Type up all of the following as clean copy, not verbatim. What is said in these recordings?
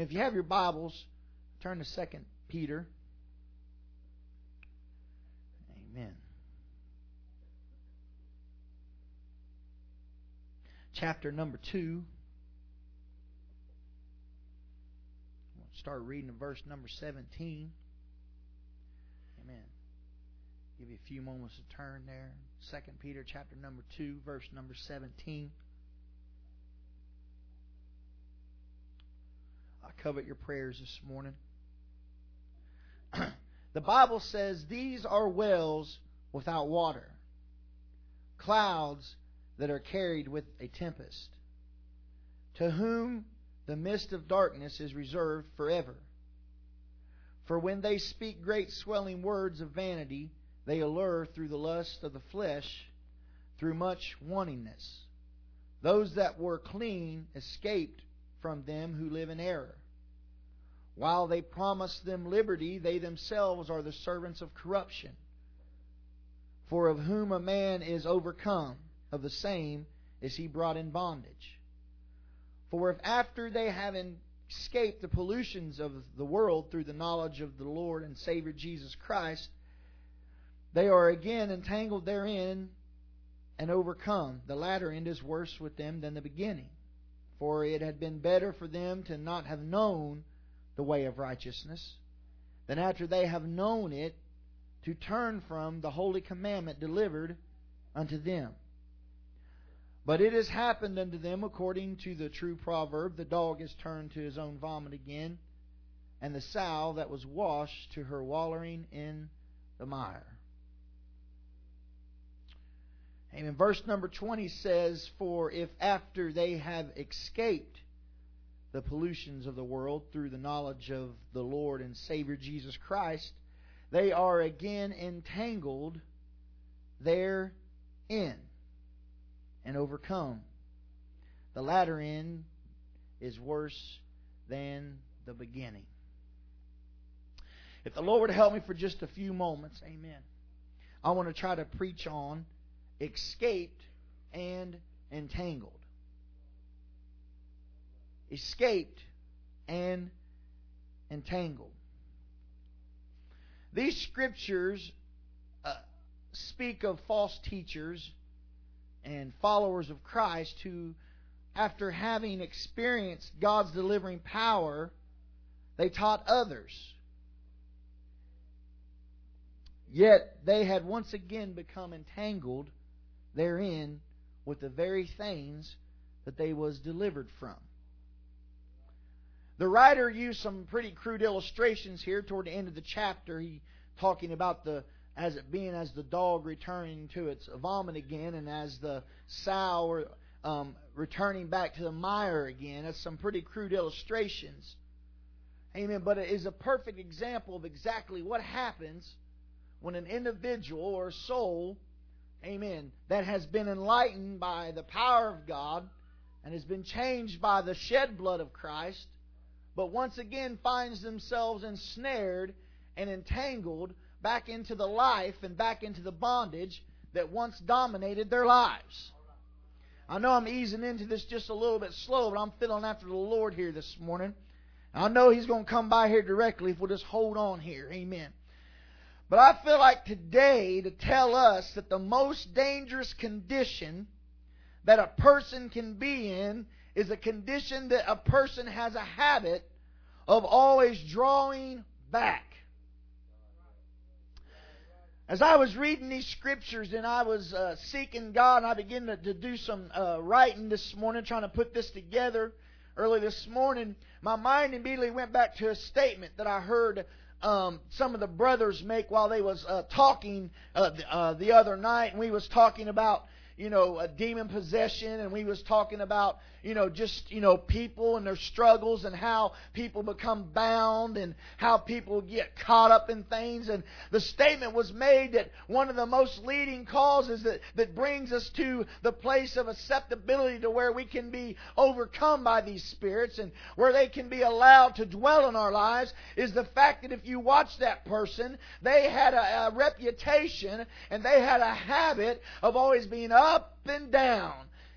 If you have your Bibles, turn to 2 Peter. Amen. Chapter number 2. We'll start reading in verse number 17. Amen. Give you a few moments to turn there. 2 Peter chapter number 2, verse number 17. I covet your prayers this morning. The Bible says, "These are wells without water, clouds that are carried with a tempest, to whom the mist of darkness is reserved forever. For when they speak great swelling words of vanity, they allure through the lust of the flesh, through much wantingness. Those that were clean escaped from them who live in error. While they promise them liberty, they themselves are the servants of corruption. For of whom a man is overcome, of the same is he brought in bondage. For if after they have escaped the pollutions of the world through the knowledge of the Lord and Savior Jesus Christ, they are again entangled therein and overcome, the latter end is worse with them than the beginning. For it had been better for them to not have known the way of righteousness, than after they have known it, to turn from the holy commandment delivered unto them. But it has happened unto them according to the true proverb, the dog is turned to his own vomit again, and the sow that was washed to her wallowing in the mire." Amen. Verse number 20 says, "For if after they have escaped the pollutions of the world through the knowledge of the Lord and Savior Jesus Christ, they are again entangled therein and overcome, the latter end is worse than the beginning." If the Lord would help me for just a few moments, amen, I want to try to preach on escaped and entangled. Escaped and entangled. These scriptures speak of false teachers and followers of Christ who, after having experienced God's delivering power, they taught others. Yet they had once again become entangled therein with the very things that they was delivered from. The writer used some pretty crude illustrations here toward the end of the chapter. He talking about as the dog returning to its vomit again, and as the sow returning back to the mire again. That's some pretty crude illustrations. Amen. But it is a perfect example of exactly what happens when an individual or a soul, amen, that has been enlightened by the power of God and has been changed by the shed blood of Christ, but once again finds themselves ensnared and entangled back into the life and back into the bondage that once dominated their lives. I know I'm easing into this just a little bit slow, but I'm feeling after the Lord here this morning. I know He's going to come by here directly if we'll just hold on here. Amen. But I feel like today to tell us that the most dangerous condition that a person can be in is a condition that a person has a habit of always drawing back. As I was reading these scriptures and I was seeking God, and I began to do some writing this morning, trying to put this together early this morning, my mind immediately went back to a statement that I heard some of the brothers make while they was talking the other night, and we was talking about demon possession, and we was talking about people and their struggles and how people become bound and how people get caught up in things. And the statement was made that one of the most leading causes that brings us to the place of acceptability to where we can be overcome by these spirits and where they can be allowed to dwell in our lives is the fact that if you watch that person, they had a reputation and they had a habit of always being up and down.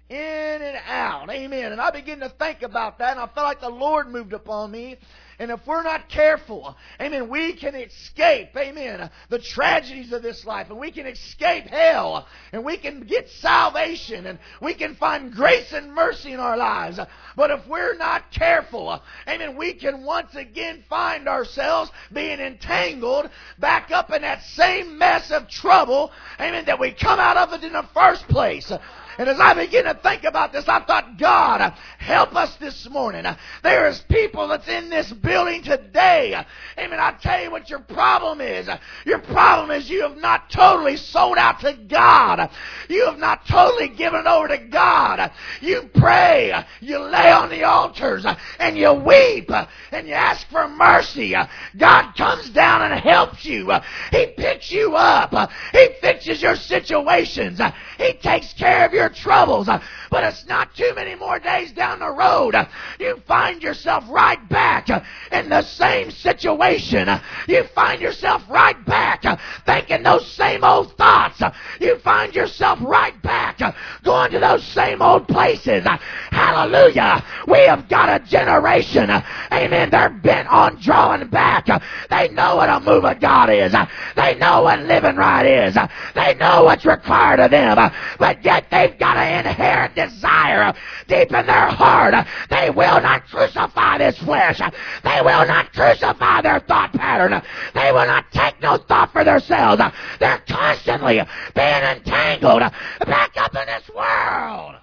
in and out. Amen. And I began to think about that, and I felt like the Lord moved upon me. And if we're not careful, amen, we can escape, amen, the tragedies of this life. And we can escape hell. And we can get salvation. And we can find grace and mercy in our lives. But if we're not careful, amen, we can once again find ourselves being entangled back up in that same mess of trouble, amen, that we come out of it in the first place. And as I begin to think about this, I thought, God, help us this morning. There is people that's in this building today. Amen. I tell you what your problem is. Your problem is you have not totally sold out to God. You have not totally given over to God. You pray. You lay on the altars. And you weep. And you ask for mercy. God comes down and helps you. He picks you up. He fixes your situations. He takes care of your troubles. But it's not too many more days down the road. You find yourself right back in the same situation. You find yourself right back thinking those same old thoughts. You find yourself right back going to those same old places. Hallelujah. We have got a generation, amen, they're bent on drawing back. They know what a move of God is. They know what living right is. They know what's required of them. But yet they've got an inherent desire deep in their heart. They will not crucify this flesh. They will not crucify their thought pattern. They will not take no thought for themselves. They're constantly being entangled back up in this world.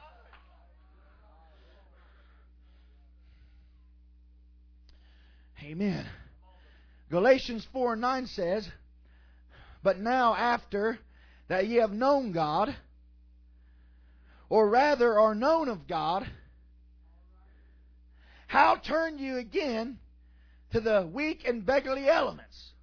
Amen. Galatians 4:9 says, "But now after that ye have known God, or rather are known of God, how turn you again to the weak and beggarly elements,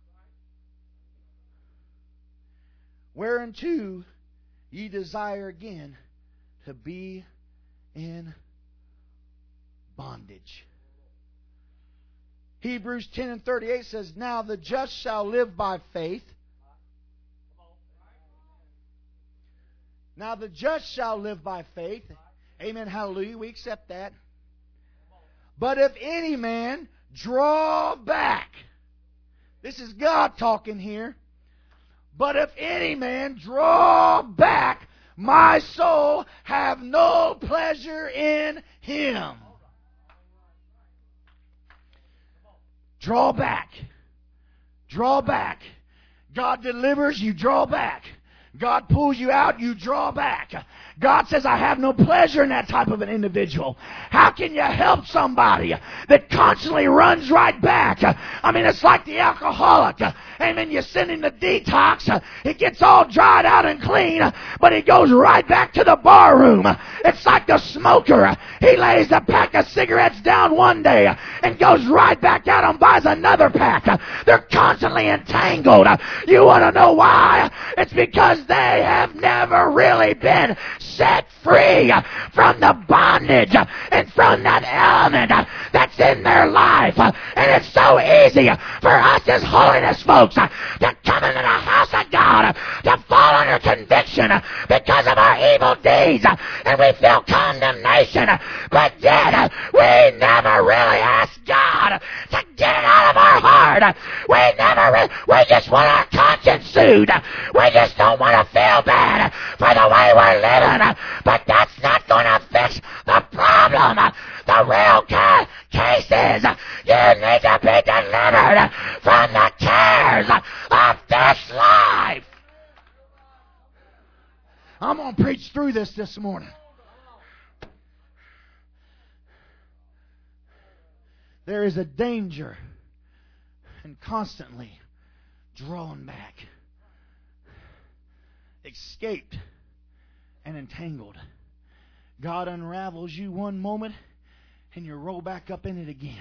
whereunto ye desire again to be in bondage." Hebrews 10:38 says, "Now the just shall live by faith." Now the just shall live by faith. Amen. Hallelujah. We accept that. "But if any man draw back," this is God talking here. "But if any man draw back, my soul have no pleasure in him." Draw back. Draw back. God delivers, you draw back. God pulls you out, you draw back. God says, I have no pleasure in that type of an individual. How can you help somebody that constantly runs right back? I mean, it's like the alcoholic. Amen. You send him to detox. He gets all dried out and clean, but he goes right back to the bar room. It's like the smoker. He lays a pack of cigarettes down one day and goes right back out and buys another pack. They're constantly entangled. You want to know why? It's because they have never really been set free from the bondage and from that element that's in their life. And it's so easy for us as holiness folks to come into the house of God, to fall under conviction because of our evil deeds, and we feel condemnation, but yet we never really ask God to get it out of our heart. We just want our conscience soothed. We just don't want to feel bad for the way we're living, but that's not going to fix the problem. The real case is you need to be delivered from the cares of this life. I'm going to preach through this morning. There is a danger in constantly drawn back, escaped, and entangled. God unravels you one moment and you roll back up in it again.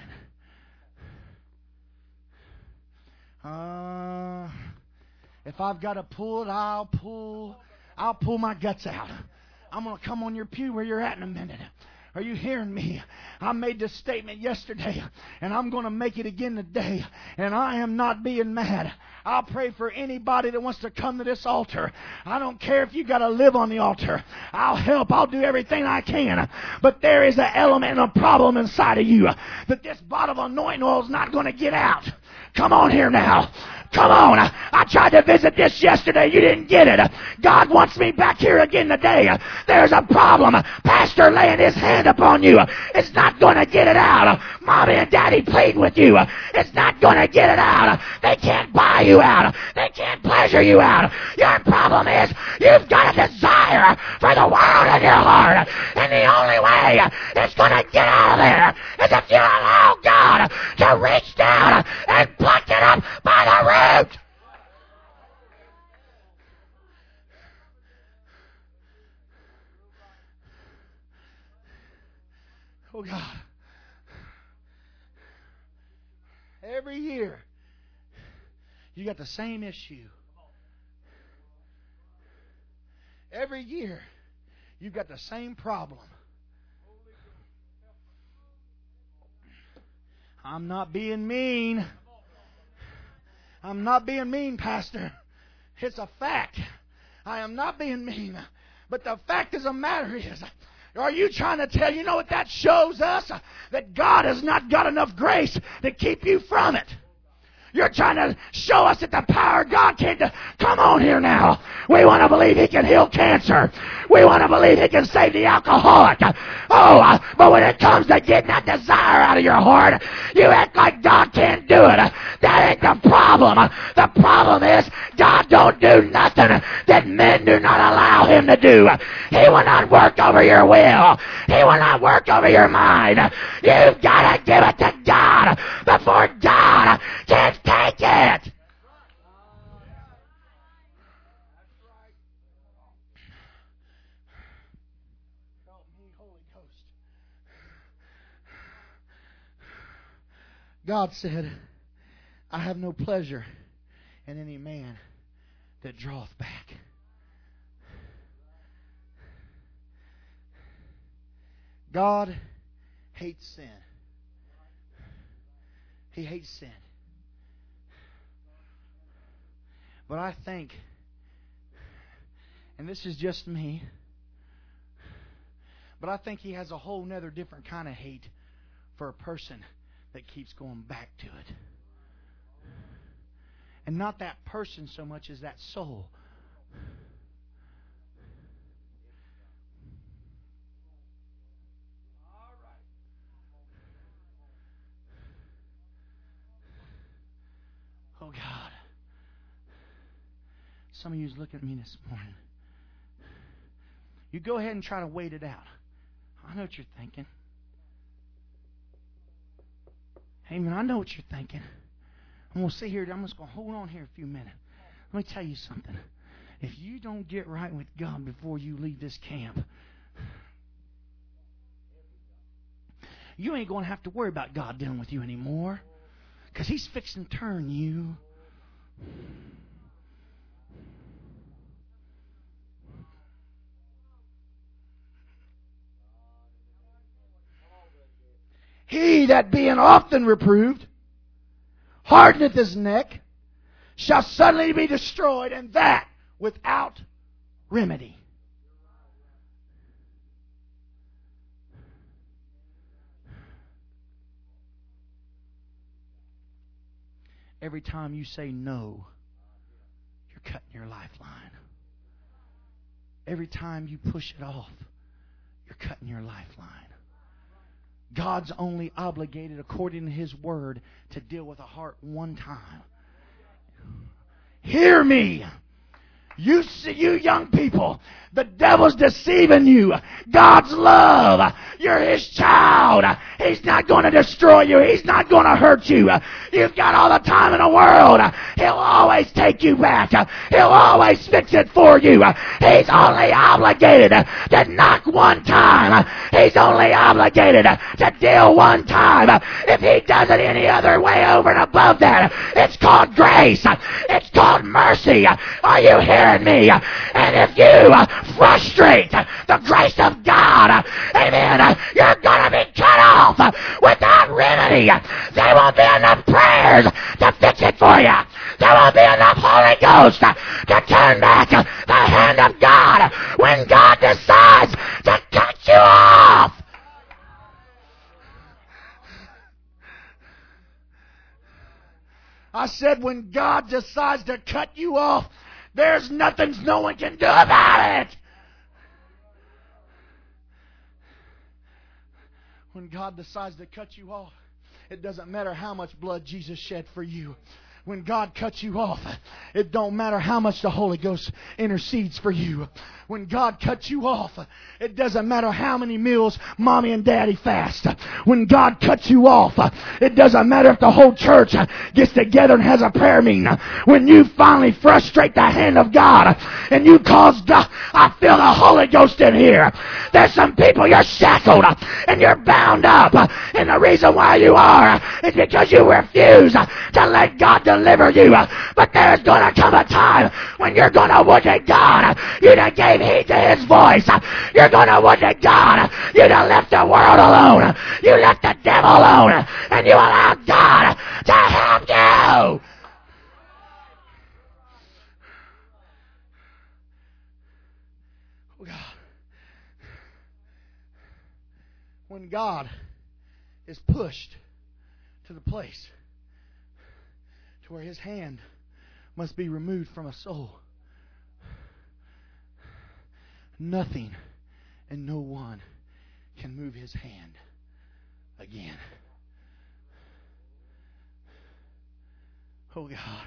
If I've got to pull it, I'll pull my guts out. I'm going to come on your pew where you're at in a minute. Are you hearing me? I made this statement yesterday, and I'm going to make it again today. And I am not being mad. I'll pray for anybody that wants to come to this altar. I don't care if you got to live on the altar. I'll help. I'll do everything I can. But there is an element of problem inside of you that this bottle of anointing oil is not going to get out. Come on here now. Come on. I tried to visit this yesterday. You didn't get it. God wants me back here again today. There's a problem. Pastor laying his hand upon you. It's not going to get it out. Mommy and Daddy pleading with you. It's not going to get it out. They can't buy you out. They can't pleasure you out. Your problem is you've got a desire for the world in your heart. And the only way it's going to get out of there is if you allow God to reach down and pluck it up by the root. Oh God. Every year you got the same issue. Every year you've got the same problem. I'm not being mean. I'm not being mean, Pastor. It's a fact. I am not being mean. But the fact of the matter is, are you trying to tell, you know what that shows us? That God has not got enough grace to keep you from it. You're trying to show us that the power of God can't come on here now. We want to believe He can heal cancer. We want to believe He can save the alcoholic. But when it comes to getting that desire out of your heart, you act like God can't do it. That ain't the problem. The problem is God don't do nothing that men do not allow Him to do. He will not work over your will. He will not work over your mind. You've got to give it to God before God can take it. Help me, Holy Ghost. God said, I have no pleasure in any man that draweth back. God hates sin. He hates sin. But I think, and this is just me, but I think He has a whole nother different kind of hate for a person that keeps going back to it. And not that person so much as that soul. Oh God. Some of you is looking at me this morning. You go ahead and try to wait it out. I know what you're thinking. Hey man, I know what you're thinking. I'm going to sit here. I'm just going to hold on here a few minutes. Let me tell you something. If you don't get right with God before you leave this camp, you ain't going to have to worry about God dealing with you anymore. Because He's fixing to turn you. He that being often reproved hardeneth his neck shall suddenly be destroyed, and that without remedy. Every time you say no, you're cutting your lifeline. Every time you push it off, you're cutting your lifeline. God's only obligated, according to His Word, to deal with a heart one time. Hear me. You young people, the devil's deceiving you. God's love. You're His child. He's not going to destroy you. He's not going to hurt you. You've got all the time in the world. He'll always take you back. He'll always fix it for you. He's only obligated to knock one time. He's only obligated to deal one time. If He does it any other way over and above that, it's called grace. It's called mercy. Are you hearing me? And if you frustrate the grace of God, amen, you're going to be cut off without remedy. There won't be enough prayers to fix it for you. there will be enough Holy Ghost to turn back the hand of God when God decides to cut you off. I said when God decides to cut you off, there's nothing no one can do about it. When God decides to cut you off, it doesn't matter how much blood Jesus shed for you. When God cuts you off, it don't matter how much the Holy Ghost intercedes for you. When God cuts you off, it doesn't matter how many meals mommy and daddy fast. When God cuts you off, it doesn't matter if the whole church gets together and has a prayer meeting. When you finally frustrate the hand of God and you cause God, I feel the Holy Ghost in here. There's some people you're shackled and you're bound up. And the reason why you are is because you refuse to let God deliver you. But there's going to come a time when you're going to look at God. You done gave heed to His voice. You're going to look at God. You done left the world alone. You left the devil alone. And you allow God to help you. When God is pushed to the place to where His hand must be removed from a soul, nothing and no one can move His hand again. Oh God.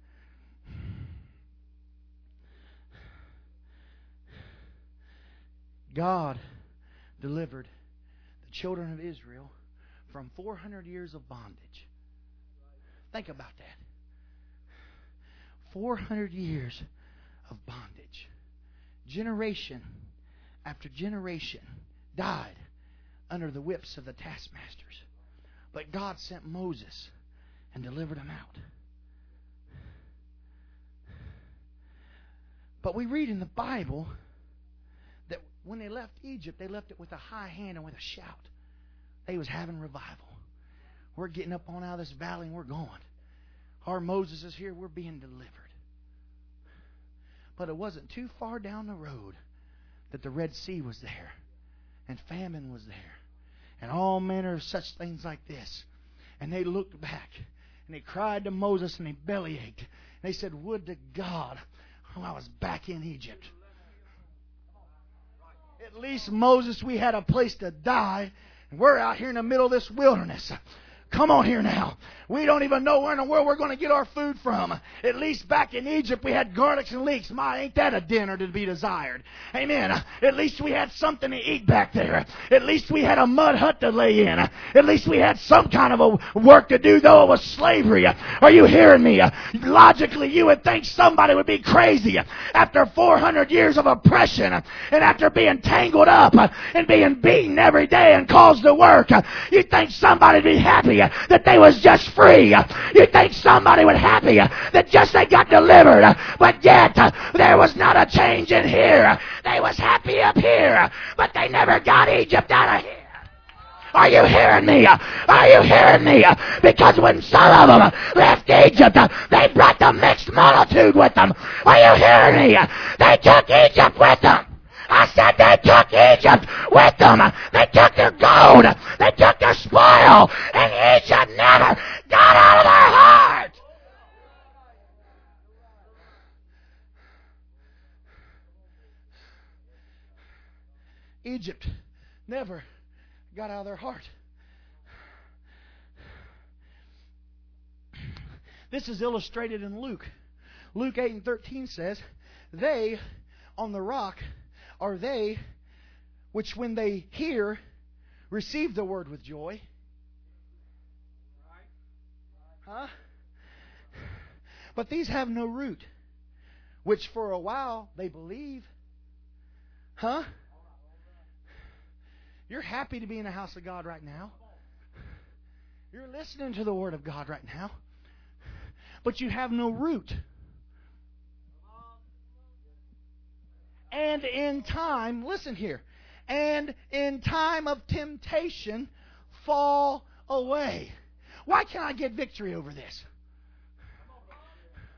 God delivered the children of Israel from 400 years of bondage. Think about that. 400 years of bondage. Generation after generation died under the whips of the taskmasters. But God sent Moses and delivered them out. But we read in the Bible that when they left Egypt, they left it with a high hand and with a shout. They was having revival. We're getting up on out of this valley and we're going. Our Moses is here. We're being delivered. But it wasn't too far down the road that the Red Sea was there. And famine was there. And all manner of such things like this. And they looked back. And they cried to Moses and they bellyached. And they said, would to God I was back in Egypt. At least, Moses, we had a place to die. And we're out here in the middle of this wilderness. Come on here now. We don't even know where in the world we're going to get our food from. At least back in Egypt we had garlics and leeks. My, ain't that a dinner to be desired. Amen. At least we had something to eat back there. At least we had a mud hut to lay in. At least we had some kind of a work to do, though it was slavery. Are you hearing me? Logically, you would think somebody would be crazy after 400 years of oppression and after being tangled up and being beaten every day and caused to work. You'd think somebody would be happy that they was just free. You think somebody was happy that just they got delivered, but yet there was not a change in here. They was happy up here, but they never got Egypt out of here. Are you hearing me? Are you hearing me? Because when some of them left Egypt, they brought the mixed multitude with them. Are you hearing me? They took Egypt with them. I said they took Egypt with them. They took their gold. They took their spoil. And Egypt never got out of their heart. Egypt never got out of their heart. This is illustrated in Luke. Luke 8:13 says, they on the rock are they which when they hear receive the word with joy. Huh? But these have no root, which for a while they believe. Huh? You're happy to be in the house of God right now. You're listening to the word of God right now. But you have no root. And in time, listen here, and in time of temptation, fall away. Why can't I get victory over this?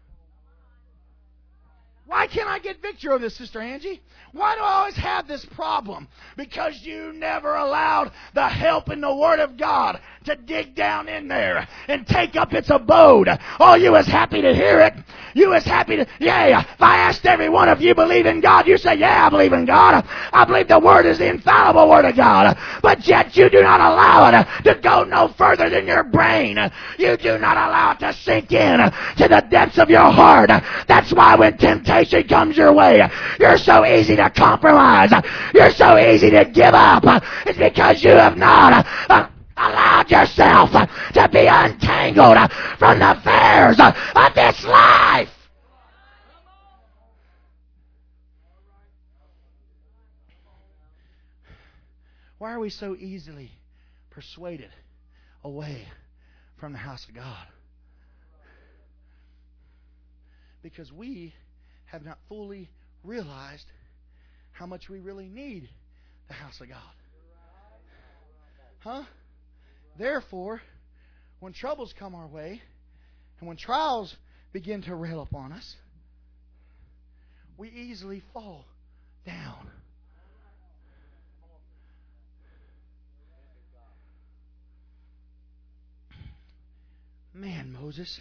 Why can't I get victory over this, Sister Angie? Why do I always have this problem? Because you never allowed the help in the Word of God to dig down in there and take up its abode. Oh, you was happy to hear it. You was happy to, yeah. If I asked every one of you believe in God, you say, yeah, I believe in God. I believe the Word is the infallible Word of God. But yet you do not allow it to go no further than your brain. You do not allow it to sink in to the depths of your heart. That's why when temptation comes your way, you're so easy to compromise. You're so easy to give up. It's because you have not allowed yourself to be untangled from the affairs of this life. Why are we so easily persuaded away from the house of God? Because we have not fully realized how much we really need the house of God. Huh? Therefore, when troubles come our way, and when trials begin to rail upon us, we easily fall down. Man, Moses,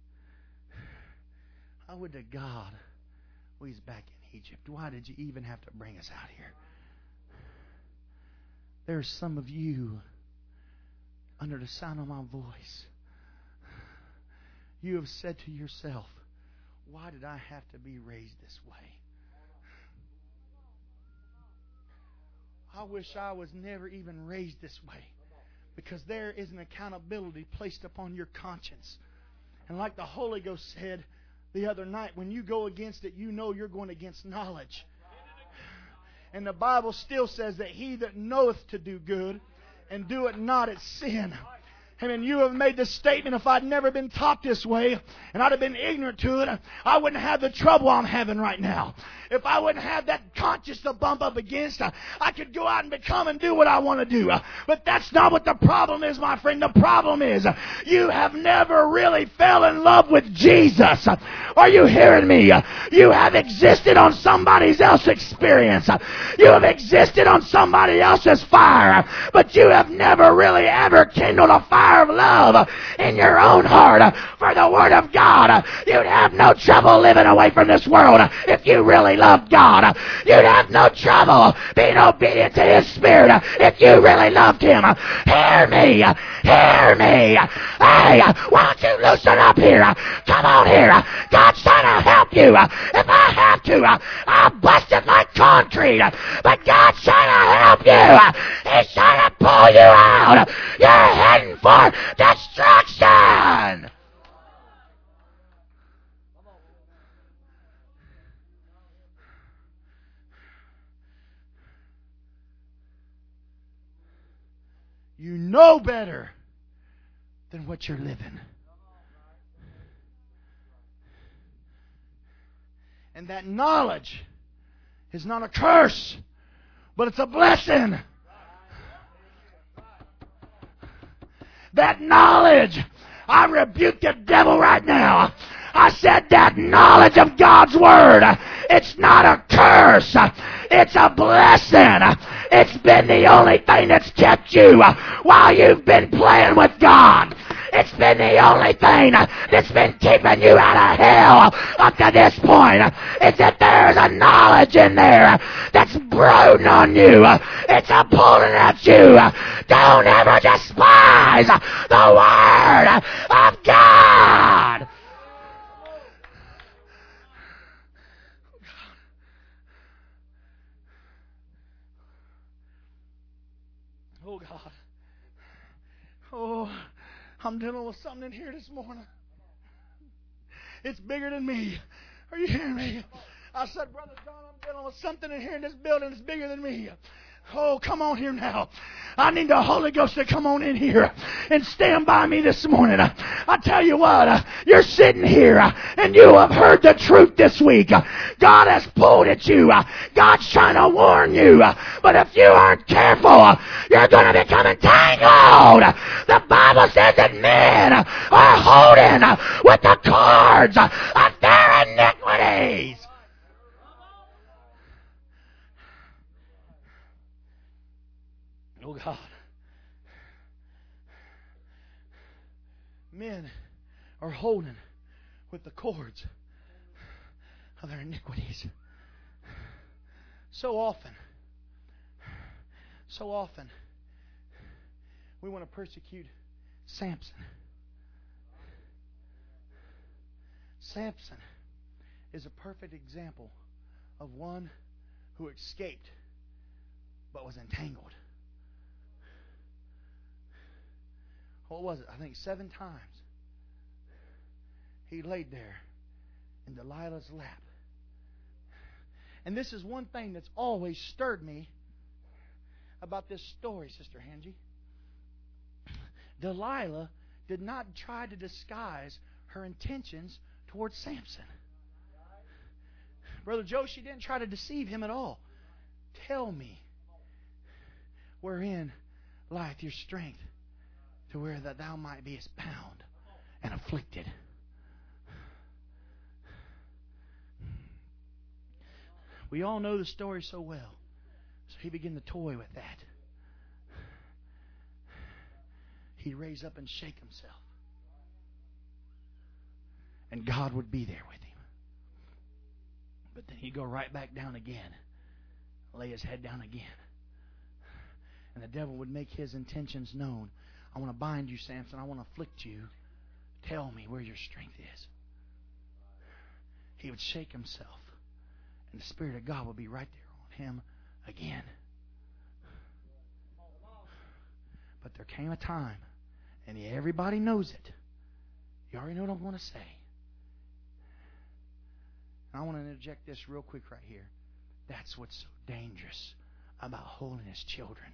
I would to God we was back in Egypt. Why did you even have to bring us out here? There's some of you under the sound of my voice. You have said to yourself, why did I have to be raised this way? I wish I was never even raised this way. Because there is an accountability placed upon your conscience. And like the Holy Ghost said the other night, when you go against it, you know you're going against knowledge. And the Bible still says that he that knoweth to do good and do it not, it's sin. I mean, you have made the statement, if I'd never been taught this way and I'd have been ignorant to it, I wouldn't have the trouble I'm having right now. If I wouldn't have that conscience to bump up against, I could go out and become and do what I want to do. But that's not what the problem is, my friend. The problem is you have never really fell in love with Jesus. Are you hearing me? You have existed on somebody else's experience. You have existed on somebody else's fire. But you have never really ever kindled a fire of love in your own heart for the Word of God. You'd have no trouble living away from this world if you really loved God. You'd have no trouble being obedient to His Spirit if you really loved Him. Hear me. Hear me. Hey, why don't you loosen up here? Come on here. God's trying to help you. If I have to, I'll bust it like concrete. But God's trying to help you. He's trying to pull you out. You're heading for destruction. You know better than what you're living. And that knowledge is not a curse, but it's a blessing. That knowledge, I rebuke the devil right now. I said that knowledge of God's Word, it's not a curse. It's a blessing. It's been the only thing that's kept you while you've been playing with God. It's been the only thing that's been keeping you out of hell up to this point. It's that there's a knowledge in there that's brooding on you. It's a pulling at you. Don't ever despise the Word of God. Oh, God. Oh, I'm dealing with something in here this morning. It's bigger than me. Are you hearing me? I said, Brother John, I'm dealing with something in here in this building that's bigger than me. Oh, come on here now. I need the Holy Ghost to come on in here and stand by me this morning. I tell you what, you're sitting here and you have heard the truth this week. God has pulled at you. God's trying to warn you. But if you aren't careful, you're going to become entangled. The Bible says that men are holding with the cords of their iniquities. Oh God. Men are holding with the cords of their iniquities. So often, we want to persecute Samson. Samson is a perfect example of one who escaped but was entangled. What was it? I think 7 times he laid there in Delilah's lap. And this is one thing that's always stirred me about this story, Sister Angie. Delilah did not try to disguise her intentions towards Samson. Brother Joe, she didn't try to deceive him at all. Tell me, wherein lieth your strength, to where that thou might be bound and afflicted. We all know the story so well. So he began to toy with that. He'd raise up and shake himself. And God would be there with him. But then he'd go right back down again. Lay his head down again. And the devil would make his intentions known. I want to bind you, Samson. I want to afflict you. Tell me where your strength is. He would shake himself. And the Spirit of God would be right there on him again. But there came a time, and everybody knows it. You already know what I'm going to say. And I want to interject this real quick right here. That's what's so dangerous about holiness children.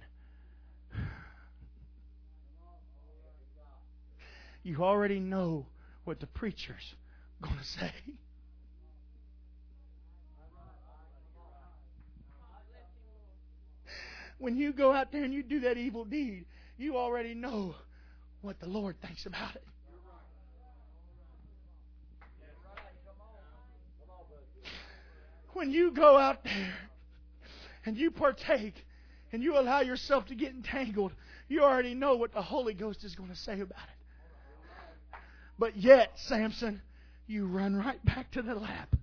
You already know what the preacher's going to say. When you go out there and you do that evil deed, you already know what the Lord thinks about it. When you go out there and you partake and you allow yourself to get entangled, you already know what the Holy Ghost is going to say about it. But yet, Samson, you run right back to the lap.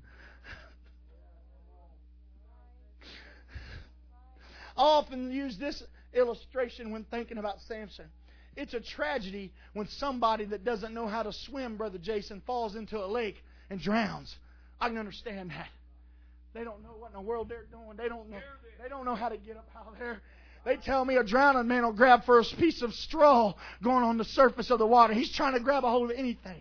I often use this illustration when thinking about Samson. It's a tragedy when somebody that doesn't know how to swim, Brother Jason, falls into a lake and drowns. I can understand that. They don't know what in the world they're doing. They don't know how to get up out there. They tell me a drowning man will grab for a piece of straw going on the surface of the water. He's trying to grab a hold of anything.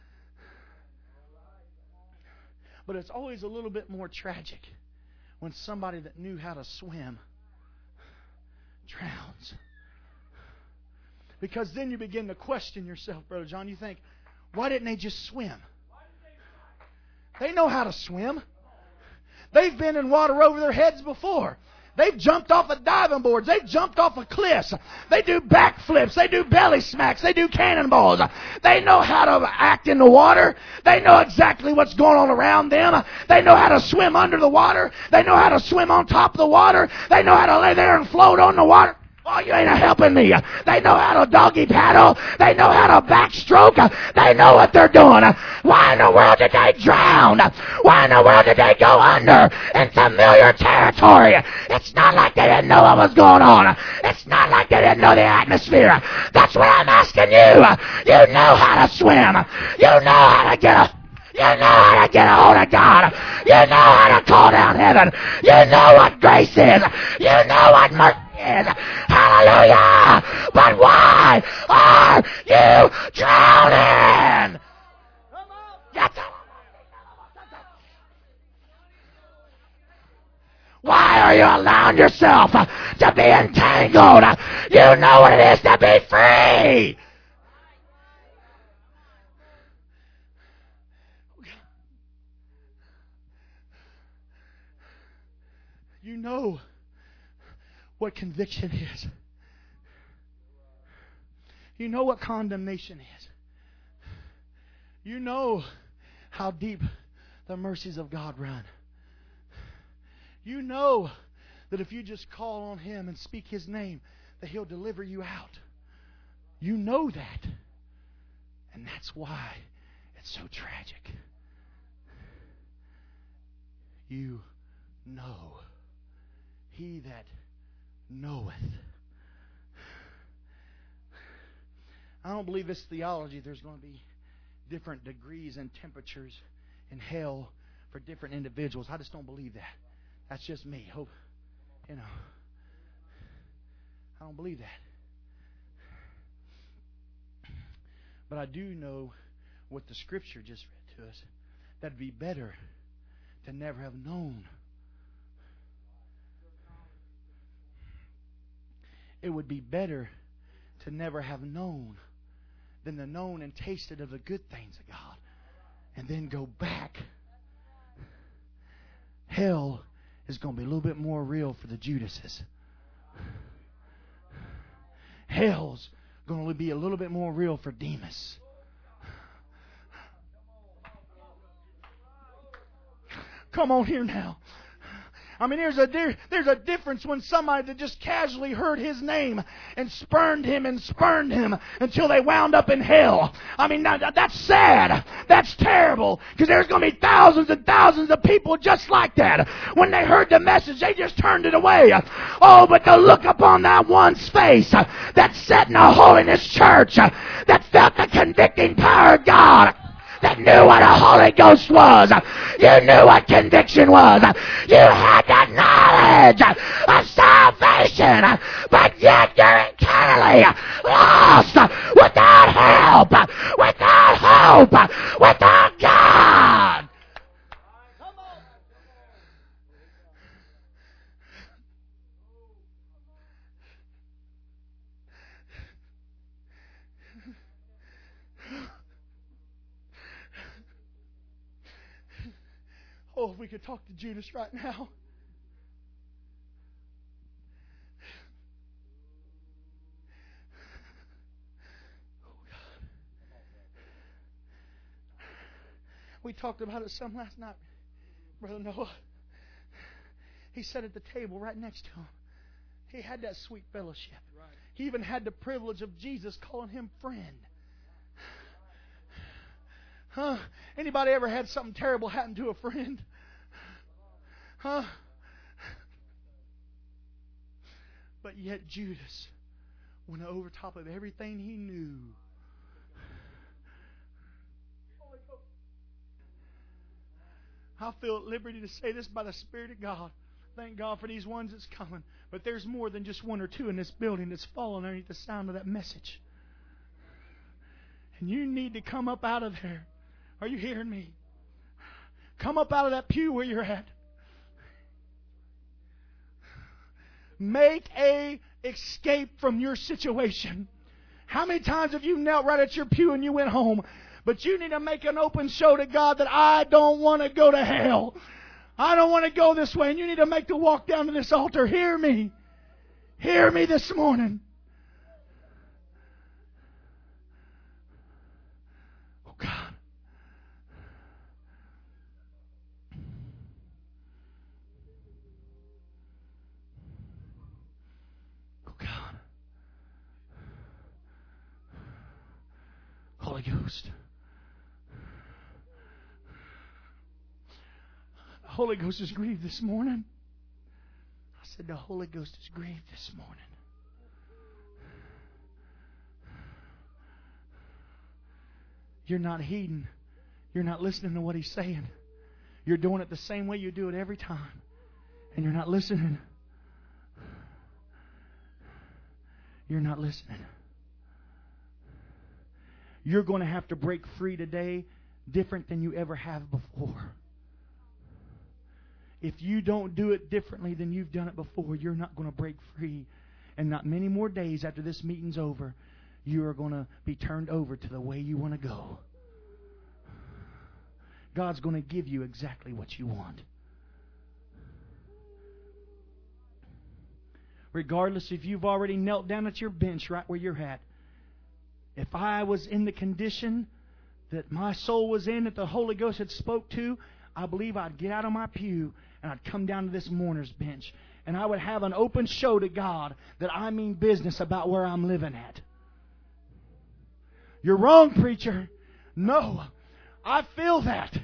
But it's always a little bit more tragic when somebody that knew how to swim drowns. Because then you begin to question yourself, Brother John. You think, why didn't they just swim? They know how to swim. They've been in water over their heads before. They've jumped off of diving boards. They've jumped off of cliffs. They do backflips. They do belly smacks. They do cannonballs. They know how to act in the water. They know exactly what's going on around them. They know how to swim under the water. They know how to swim on top of the water. They know how to lay there and float on the water. Oh, you ain't helping me. They know how to doggy paddle. They know how to backstroke. They know what they're doing. Why in the world did they drown? Why in the world did they go under in familiar territory? It's not like they didn't know what was going on. It's not like they didn't know the atmosphere. That's what I'm asking you. You know how to swim. You know how to get up. You know how to get a hold of God. You know how to call down heaven. You know what grace is. You know what mercy is. Hallelujah. But why are you drowning? Why are you allowing yourself to be entangled? You know what it is to be free. You know what conviction is. You know what condemnation is. You know how deep the mercies of God run. You know that if you just call on Him and speak His name, that He'll deliver you out. You know that. And that's why it's so tragic. You know. He that knoweth. I don't believe this theology. There's going to be different degrees and temperatures in hell for different individuals. I just don't believe that. That's just me. Hope, I don't believe that. But I do know what the Scripture just read to us. That it'd be better to never have known. It would be better to never have known than to known and tasted of the good things of God and then go back. Hell is going to be a little bit more real for the Judases. Hell's going to be a little bit more real for Demas. Come on here now. I mean, there's a difference when somebody that just casually heard His name and spurned Him until they wound up in hell. I mean, that's sad. That's terrible. Because there's going to be thousands and thousands of people just like that. When they heard the message, they just turned it away. Oh, but the look upon that one's face that sat in a holiness church, that felt the convicting power of God, that knew what a Holy Ghost was. You knew what conviction was. You had the knowledge of salvation, but yet you're eternally lost without help, without hope, without God. Oh, if we could talk to Judas right now. Oh, God. We talked about it some last night, Brother Noah. He sat at the table right next to him. He had that sweet fellowship. He even had the privilege of Jesus calling him friend. Huh? Anybody ever had something terrible happen to a friend? Huh? But yet Judas went over top of everything he knew. I feel at liberty to say this by the Spirit of God. Thank God for these ones that's coming. But there's more than just one or two in this building that's fallen underneath the sound of that message. And you need to come up out of there. Are you hearing me? Come up out of that pew where you're at. Make a escape from your situation. How many times have you knelt right at your pew and you went home? But you need to make an open show to God that I don't want to go to hell. I don't want to go this way. And you need to make the walk down to this altar. Hear me. Hear me this morning. Oh God. Holy Ghost. The Holy Ghost is grieved this morning. I said the Holy Ghost is grieved this morning. You're not heeding. You're not listening to what He's saying. You're doing it the same way you do it every time. And you're not listening. You're not listening. You're going to have to break free today different than you ever have before. If you don't do it differently than you've done it before, you're not going to break free. And not many more days after this meeting's over, you are going to be turned over to the way you want to go. God's going to give you exactly what you want. Regardless if you've already knelt down at your bench right where you're at. If I was in the condition that my soul was in, that the Holy Ghost had spoke to, I believe I'd get out of my pew and I'd come down to this mourner's bench and I would have an open show to God that I mean business about where I'm living at. You're wrong, preacher. No, I feel that.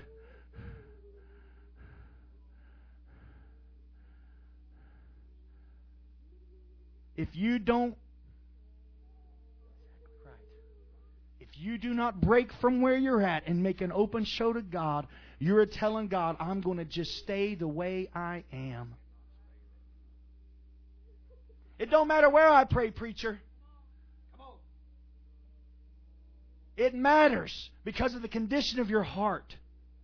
If you do not break from where you're at and make an open show to God, you're telling God, I'm going to just stay the way I am. It don't matter where I pray, preacher. It matters because of the condition of your heart.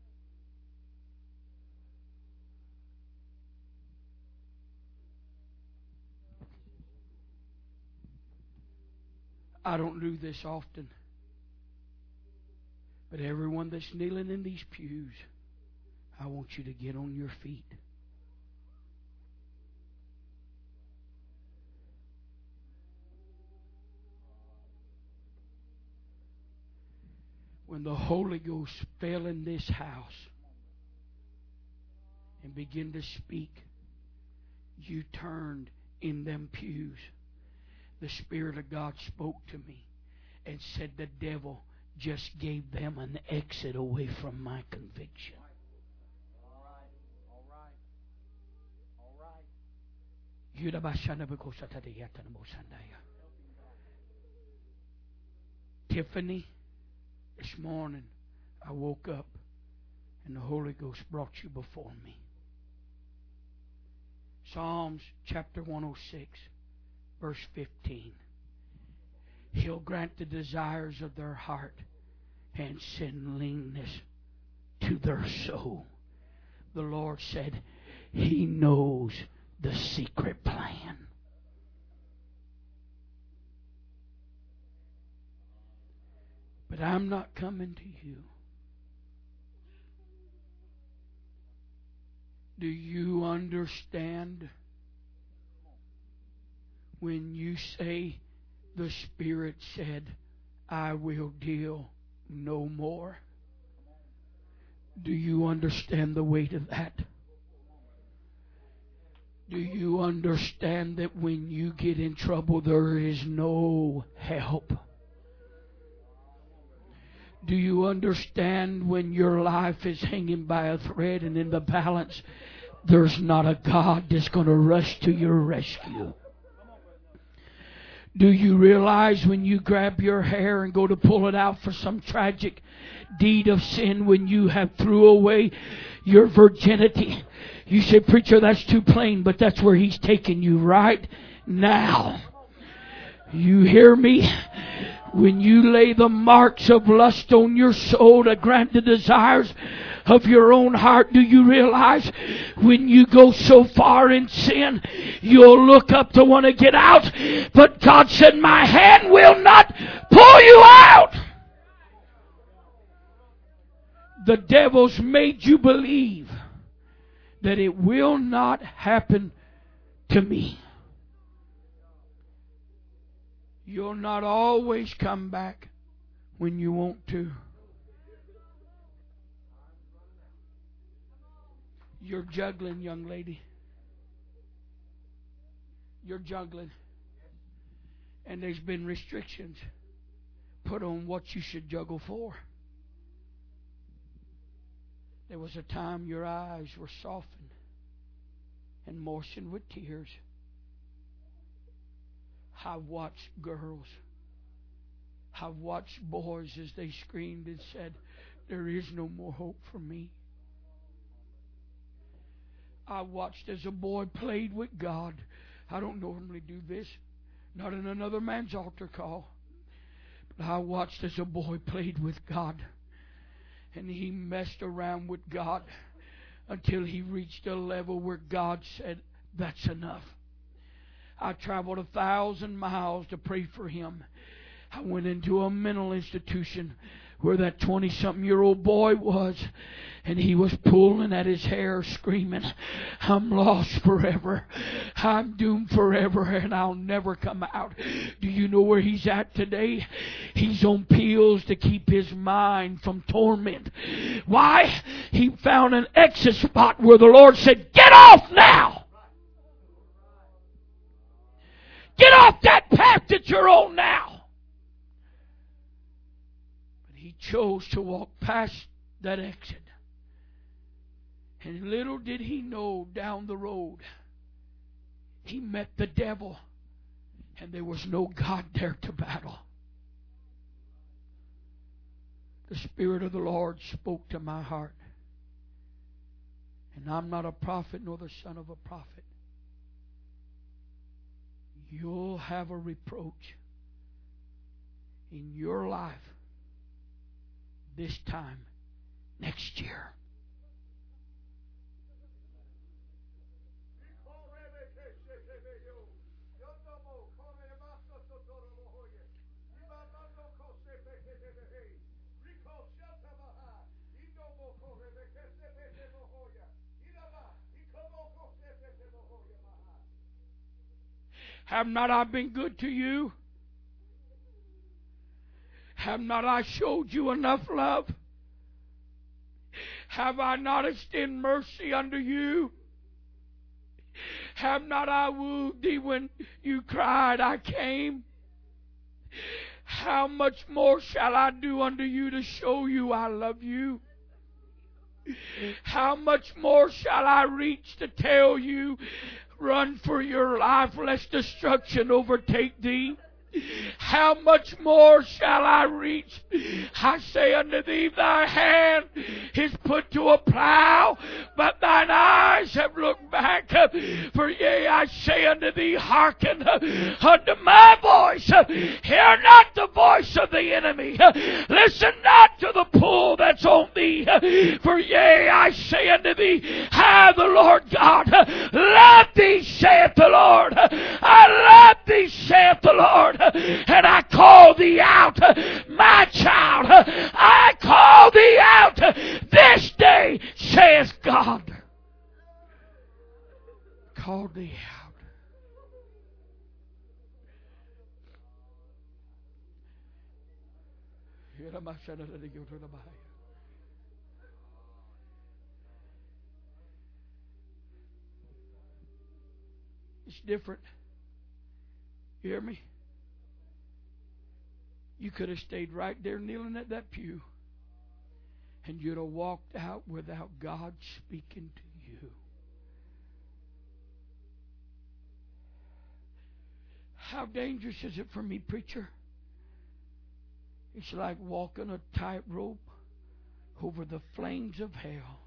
I don't do this often, but everyone that's kneeling in these pews, I want you to get on your feet. When the Holy Ghost fell in this house and began to speak, you turned in them pews. The Spirit of God spoke to me and said the devil just gave them an exit away from my conviction. Tiffany, this morning I woke up and the Holy Ghost brought you before me. Psalms chapter 106. Verse 15. He'll grant the desires of their heart and send leanness to their soul. The Lord said He knows the secret plan. But I'm not coming to you. Do you understand? When you say, the Spirit said, I will deal no more. Do you understand the weight of that? Do you understand that when you get in trouble, there is no help? Do you understand when your life is hanging by a thread and in the balance, there's not a God that's going to rush to your rescue? Do you realize when you grab your hair and go to pull it out for some tragic deed of sin, when you have threw away your virginity? You say, preacher, that's too plain, but that's where He's taking you right now. You hear me? When you lay the marks of lust on your soul to grant the desires of your own heart, do you realize when you go so far in sin, you'll look up to want to get out, but God said, my hand will not pull you out. The devil's made you believe that it will not happen to me. You'll not always come back when you want to. You're juggling, young lady. You're juggling. And there's been restrictions put on what you should juggle for. There was a time your eyes were softened and moistened with tears. I've watched girls. I've watched boys as they screamed and said, there is no more hope for me. I watched as a boy played with God. I don't normally do this, not in another man's altar call. But I watched as a boy played with God. And he messed around with God until he reached a level where God said, that's enough. I traveled 1,000 miles to pray for him. I went into a mental institution where that 20-something-year-old boy was, and he was pulling at his hair, screaming, I'm lost forever. I'm doomed forever, and I'll never come out. Do you know where he's at today? He's on pills to keep his mind from torment. Why? He found an exit spot where the Lord said, get off now! Get off that path that you're on now. But he chose to walk past that exit. And little did he know, down the road, he met the devil, and there was no God there to battle. The Spirit of the Lord spoke to my heart. And I'm not a prophet nor the son of a prophet. You'll have a reproach in your life this time next year. Have not I been good to you? Have not I showed you enough love? Have I not extended mercy unto you? Have not I wooed thee when you cried, I came? How much more shall I do unto you to show you I love you? How much more shall I reach to tell you, run for your life lest destruction overtake thee? How much more shall I reach? I say unto thee, thy hand is put to a plow, but thine eyes have looked back. For yea, I say unto thee, hearken unto my voice. Hear not the voice of the enemy. Listen not to the pull that's on thee. For yea, I say unto thee, I, the Lord God, love thee, saith the Lord. I love thee, saith the Lord. And I call thee out, my child. I call thee out this day, says God. Call thee out. It's different. You hear me? You could have stayed right there kneeling at that pew, and you'd have walked out without God speaking to you. How dangerous is it for me, preacher? It's like walking a tightrope over the flames of hell.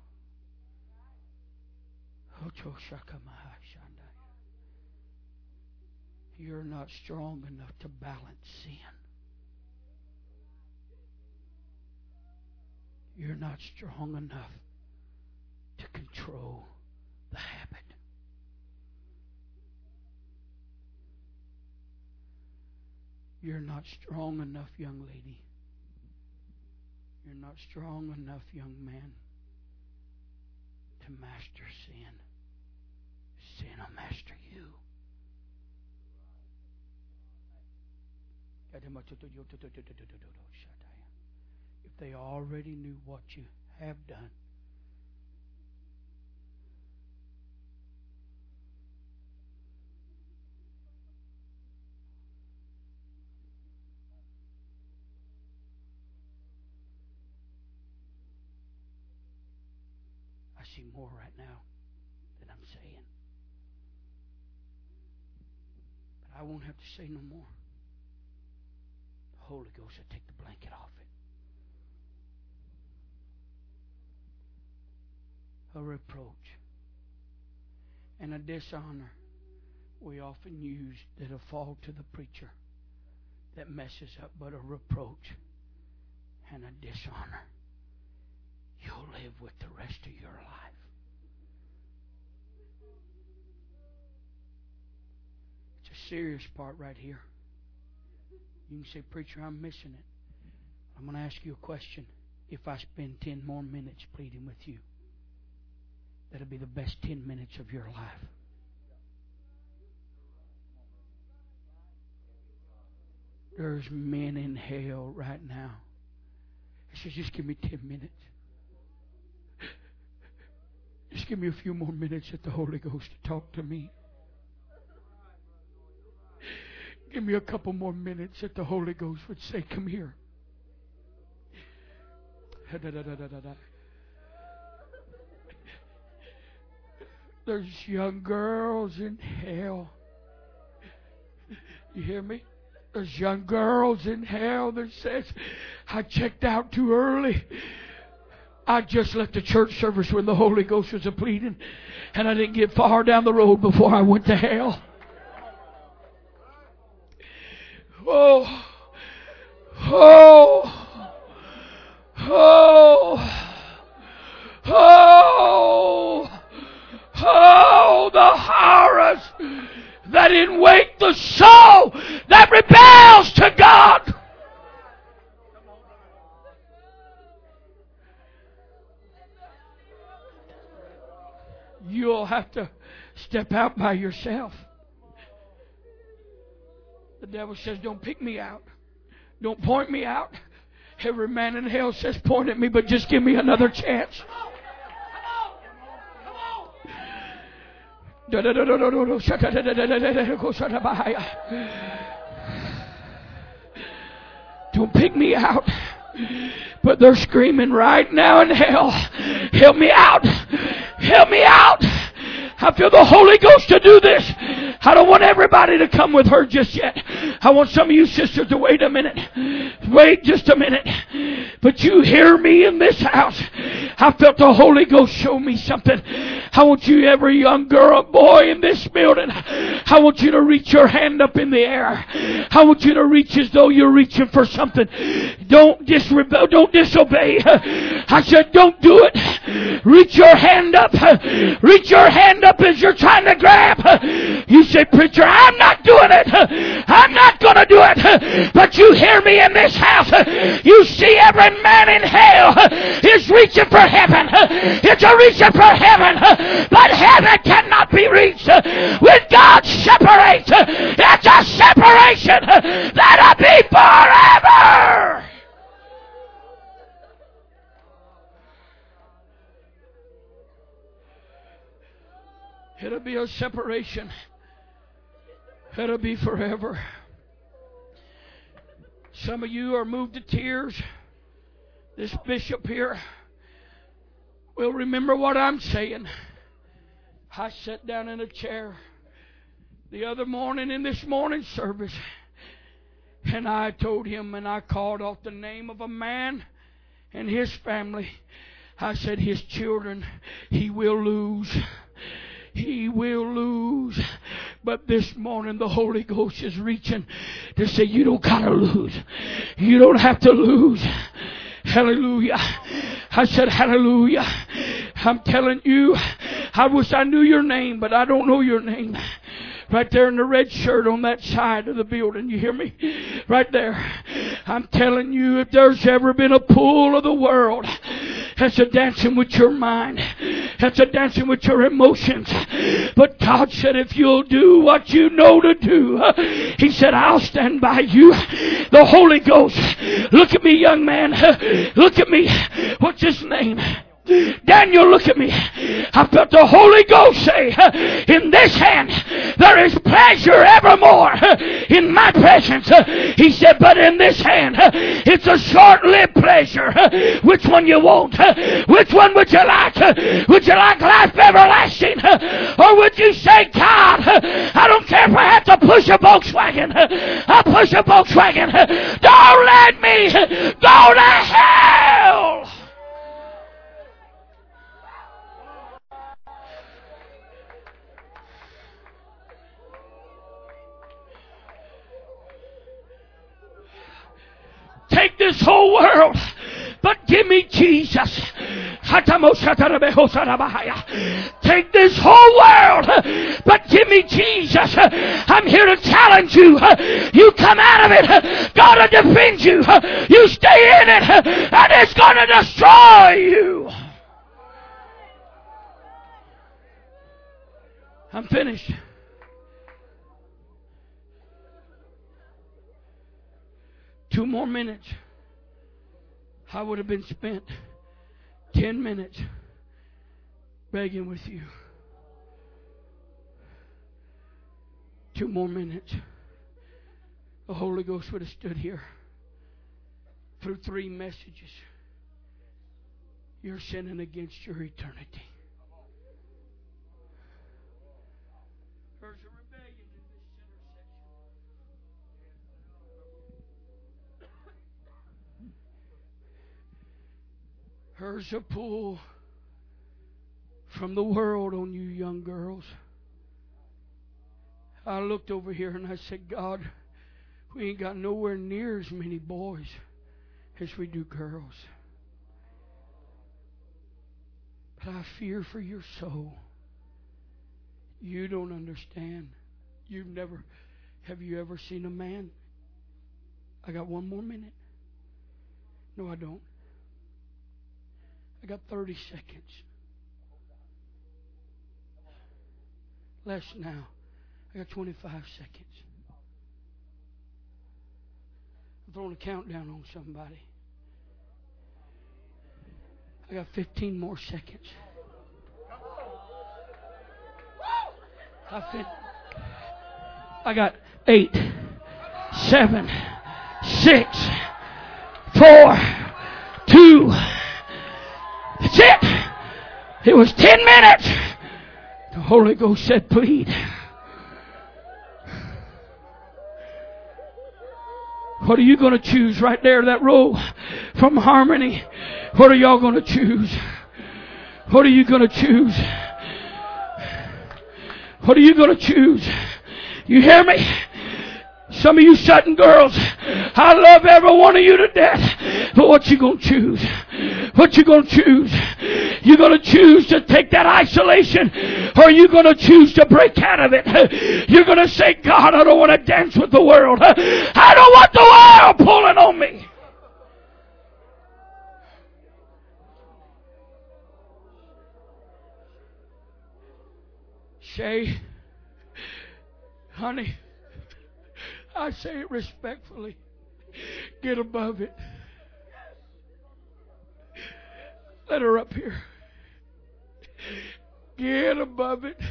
You're not strong enough to balance sin. You're not strong enough to control the habit. You're not strong enough, young lady. You're not strong enough, young man, to master sin. Sin will master you. If they already knew what you have done, I see more right now than I'm saying. But I won't have to say no more. The Holy Ghost will take the blanket off it. A reproach and a dishonor we often use that'll fall to the preacher that messes up, but a reproach and a dishonor you'll live with the rest of your life. It's a serious part right here. You can say, preacher, I'm missing it. I'm going to ask you a question. If I spend 10 more minutes pleading with you, that'll be the best 10 minutes of your life. There's men in hell right now. He says, just give me 10 minutes. Just give me a few more minutes at the Holy Ghost to talk to me. Give me a couple more minutes that the Holy Ghost would say, come here. There's young girls in hell. You hear me? There's young girls in hell that says, I checked out too early. I just left the church service when the Holy Ghost was pleading, and I didn't get far down the road before I went to hell. Oh, oh, oh, oh, oh, the horrors that await the soul that rebels to God. You'll have to step out by yourself. The devil says, don't pick me out. Don't point me out. Every man in hell says, point at me, but just give me another chance. Don't pick me out. But they're screaming right now in hell, help me out. Help me out. I feel the Holy Ghost to do this. I don't want everybody to come with her just yet. I want some of you sisters to wait a minute. Wait just a minute. But you hear me in this house. I felt the Holy Ghost show me something. I want you, every young girl, boy in this building, I want you to reach your hand up in the air. I want you to reach as though you're reaching for something. Don't disobey. I said, don't do it. Reach your hand up. Reach your hand up as you're trying to grab. You say, preacher, I'm not doing it. I'm not going to do it. But you hear me in this house. You see every man in hell is reaching for heaven. It's a reaching for heaven. But heaven cannot be reached when God separates. It's a separation that'll be forever. It'll be a separation. It'll be forever. Some of you are moved to tears. This bishop here will remember what I'm saying. I sat down in a chair the other morning in this morning service, and I told him, and I called off the name of a man and his family. I said, his children, he will lose. He will lose. But this morning the Holy Ghost is reaching to say, you don't gotta lose. You don't have to lose. Hallelujah. I said, hallelujah. I'm telling you, I wish I knew your name, but I don't know your name. Right there in the red shirt on that side of the building. You hear me? Right there. I'm telling you, if there's ever been a pull of the world, that's a dancing with your mind. That's a dancing with your emotions. But God said, if you'll do what you know to do, He said, I'll stand by you. The Holy Ghost. Look at me, young man. Look at me. What's his name? Daniel, look at me. I felt the Holy Ghost say, in this hand there is pleasure evermore in my presence. He said, but in this hand it's a short-lived pleasure. Which one you want? Which one would you like? Would you like life everlasting? Or would you say, God, I don't care if I have to push a Volkswagen. I'll push a Volkswagen. Don't let me go to hell. Take this whole world, but give me Jesus. Take this whole world, but give me Jesus. I'm here to challenge you. You come out of it. God will defend you. You stay in it, and it's going to destroy you. I'm finished. Two more minutes. I would have been spent 10 minutes begging with you. 2 more minutes. The Holy Ghost would have stood here through 3 messages. You're sinning against your eternity. There's a rebellion in this sinner section. There's a pull from the world on you young girls. I looked over here and I said, God, we ain't got nowhere near as many boys as we do girls. But I fear for your soul. You don't understand. Have you ever seen a man? I got 1 more minute. No, I don't. I got 30 seconds. Less now. I got 25 seconds. I'm throwing a countdown on somebody. I got 15 more seconds. I got 8, 7, 6, 4, 2. That's it. It was 10 minutes. The Holy Ghost said, plead. What are you going to choose right there, that row from Harmony? What are y'all going to choose? What are you going to choose? What are you going to choose? You hear me? Some of you Sutton girls, I love every one of you to death. But what you going to choose? What you going to choose? You going to choose to take that isolation, or are you going to choose to break out of it? You're going to say, God, I don't want to dance with the world. I don't want the world pulling on me. Shay, honey, I say it respectfully. Get above it. Let her up here. Get above it.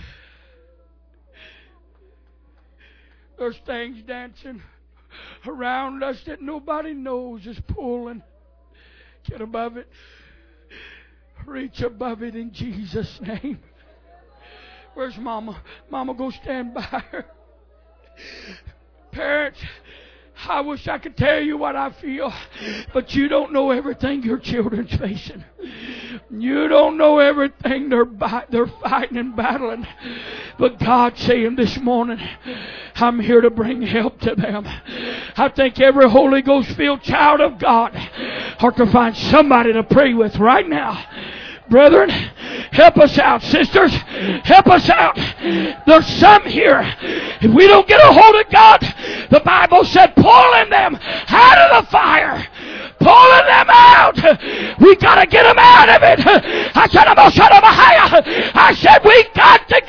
There's things dancing around us that nobody knows is pulling. Get above it. Reach above it in Jesus' name. Where's Mama? Mama, go stand by her. Parents, I wish I could tell you what I feel, but you don't know everything your children's facing. You don't know everything they're fighting and battling. But God's saying this morning, I'm here to bring help to them. I think every Holy Ghost-filled child of God ought to find somebody to pray with right now. Brethren, help us out. Sisters, help us out. There's some here. If we don't get a hold of God, the Bible said pulling them out of the fire. Pulling them out. We got to get them out of it. I said we got to